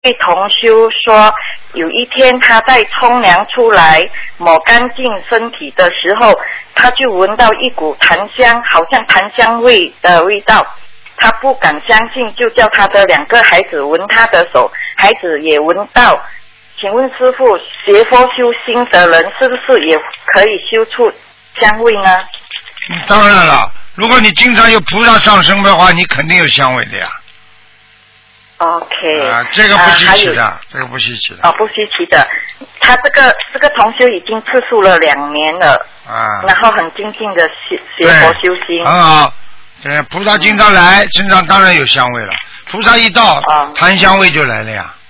同修说，有一天他在冲凉出来抹干净身体的时候，他就闻到一股檀香，好像檀香味的味道。他不敢相信，就叫他的2个孩子闻他的手，孩子也闻到。请问师父，学佛修心的人是不是也可以修出香味呢？ 当然了，如果你经常有菩萨上升的话，你肯定有香味的呀。 OK， 这个不稀奇的，这个不稀奇的。 不稀奇的。他这个同修已经吃素了2年了，然后很精进的学佛修心。 很好，对，菩萨经常来，身上当然有香味了。菩萨一到，檀香味就来了呀。